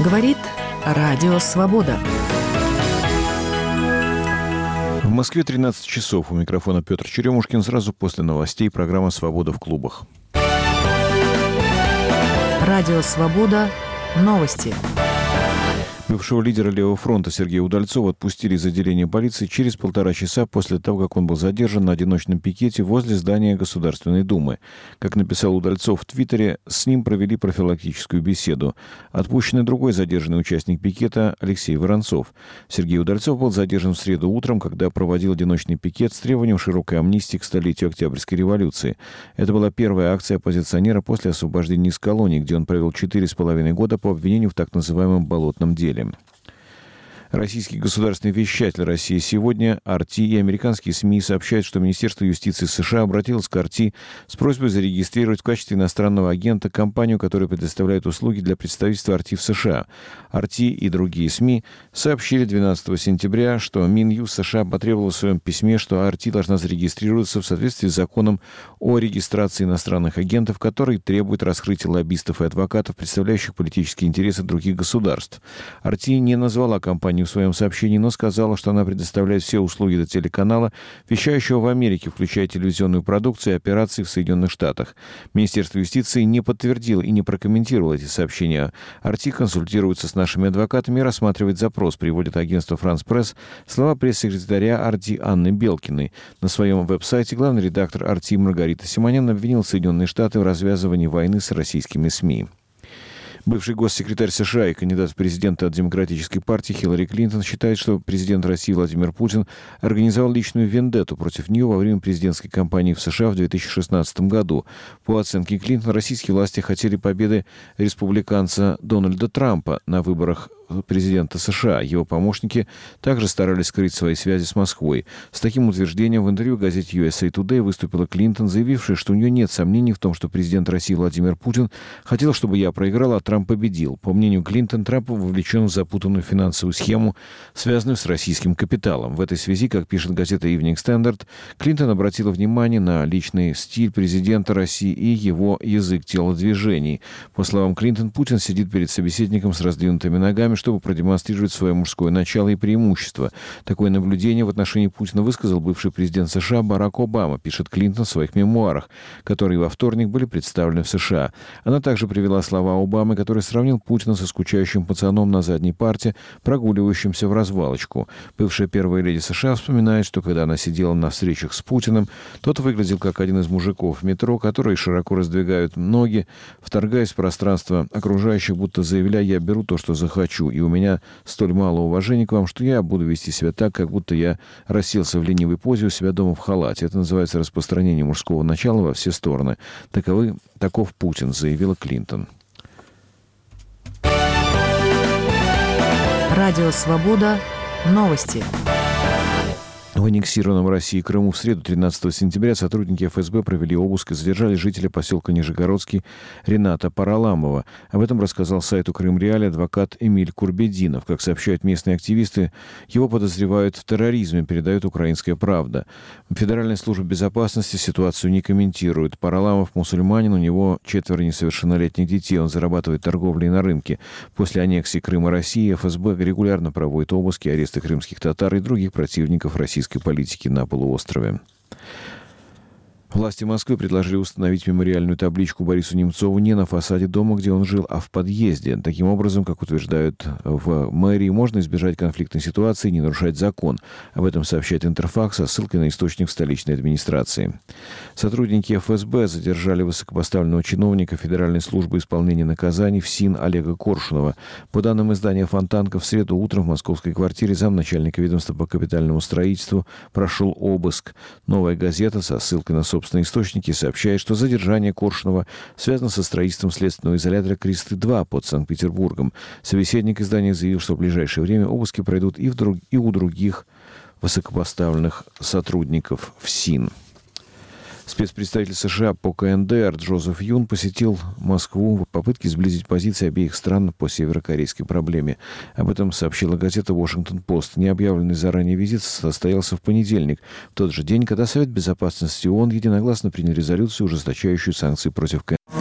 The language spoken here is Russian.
Говорит Радио Свобода. В Москве 13 часов. У микрофона Петр Черемушкин. Сразу после новостей программа «Свобода в клубах». Радио Свобода. Новости. Бывшего лидера Левого фронта Сергея Удальцова отпустили из отделения полиции через 1,5 часа после того, как он был задержан на одиночном пикете возле здания Государственной Думы. Как написал Удальцов в Твиттере, с ним провели профилактическую беседу. Отпущенный другой задержанный участник пикета Алексей Воронцов. Сергей Удальцов был задержан в среду утром, когда проводил одиночный пикет с требованием широкой амнистии к столетию Октябрьской революции. Это была первая акция оппозиционера после освобождения из колонии, где он провел 4,5 года по обвинению в так называемом «болотном деле». Российский государственный вещатель России сегодня, RT, и американские СМИ сообщают, что Министерство юстиции США обратилось к RT с просьбой зарегистрировать в качестве иностранного агента компанию, которая предоставляет услуги для представительства RT в США. RT и другие СМИ сообщили 12 сентября, что Минюст США потребовал в своем письме, что RT должна зарегистрироваться в соответствии с законом о регистрации иностранных агентов, который требует раскрытия лоббистов и адвокатов, представляющих политические интересы других государств. RT не назвала компанию в своем сообщении, но сказала, что она предоставляет все услуги до телеканала, вещающего в Америке, включая телевизионную продукцию и операции в Соединенных Штатах. Министерство юстиции не подтвердило и не прокомментировало эти сообщения. RT консультируется с нашими адвокатами и рассматривает запрос, приводит агентство «Франс Пресс» слова пресс-секретаря RT Анны Белкиной. На своем веб-сайте главный редактор RT Маргарита Симонян обвинил Соединенные Штаты в развязывании войны с российскими СМИ. Бывший госсекретарь США и кандидат в президенты от Демократической партии Хиллари Клинтон считает, что президент России Владимир Путин организовал личную вендетту против нее во время президентской кампании в США в 2016 году. По оценке Клинтона, российские власти хотели победы республиканца Дональда Трампа на выборах президента США. Его помощники также старались скрыть свои связи с Москвой. С таким утверждением в интервью газете USA Today выступила Клинтон, заявившая, что у нее нет сомнений в том, что президент России Владимир Путин хотел, чтобы я проиграл, а Трамп победил. По мнению Клинтон, Трамп вовлечен в запутанную финансовую схему, связанную с российским капиталом. В этой связи, как пишет газета Evening Standard, Клинтон обратила внимание на личный стиль президента России и его язык телодвижений. По словам Клинтон, Путин сидит перед собеседником с раздвинутыми ногами, чтобы продемонстрировать свое мужское начало и преимущество. Такое наблюдение в отношении Путина высказал бывший президент США Барак Обама, пишет Клинтон в своих мемуарах, которые во вторник были представлены в США. Она также привела слова Обамы, который сравнил Путина со скучающим пацаном на задней парте, прогуливающимся в развалочку. Бывшая первая леди США вспоминает, что когда она сидела на встречах с Путиным, тот выглядел как один из мужиков в метро, которые широко раздвигают ноги, вторгаясь в пространство окружающих, будто заявляя: «Я беру то, что захочу, и у меня столь мало уважения к вам, что я буду вести себя так, как будто я расселся в ленивой позе у себя дома в халате». Это называется распространение мужского начала во все стороны. Таков Путин, заявила Клинтон. Радио Свобода. Новости. В аннексированном Россией Крыму в среду 13 сентября сотрудники ФСБ провели обыск и задержали жителя поселка Нижегородский Рената Параламова. Об этом рассказал сайту Крым-Реалии адвокат Эмиль Курбединов. Как сообщают местные активисты, его подозревают в терроризме, передает «Украинская правда». Федеральная служба безопасности ситуацию не комментирует. Параламов мусульманин, у него 4 несовершеннолетних детей, он зарабатывает торговлей на рынке. После аннексии Крыма России ФСБ регулярно проводит обыски, аресты крымских татар и других противников российской политики на полуострове. Власти Москвы предложили установить мемориальную табличку Борису Немцову не на фасаде дома, где он жил, а в подъезде. Таким образом, как утверждают в мэрии, можно избежать конфликтной ситуации и не нарушать закон. Об этом сообщает Интерфакс со ссылкой на источник в столичной администрации. Сотрудники ФСБ задержали высокопоставленного чиновника Федеральной службы исполнения наказаний ФСИН Олега Коршунова. По данным издания «Фонтанка», в среду утром в московской квартире замначальника ведомства по капитальному строительству прошел обыск. «Новая газета» со ссылкой на собственные источники сообщает, что задержание Коршунова связано со строительством следственного изолятора «Кресты-2» под Санкт-Петербургом. Собеседник издания заявил, что в ближайшее время обыски пройдут и у других высокопоставленных сотрудников ФСИН. Спецпредставитель США по КНДР Джозеф Юн посетил Москву в попытке сблизить позиции обеих стран по северокорейской проблеме. Об этом сообщила газета «Вашингтон-Пост». Необъявленный заранее визит состоялся в понедельник, в тот же день, когда Совет безопасности ООН единогласно принял резолюцию, ужесточающую санкции против КНДР.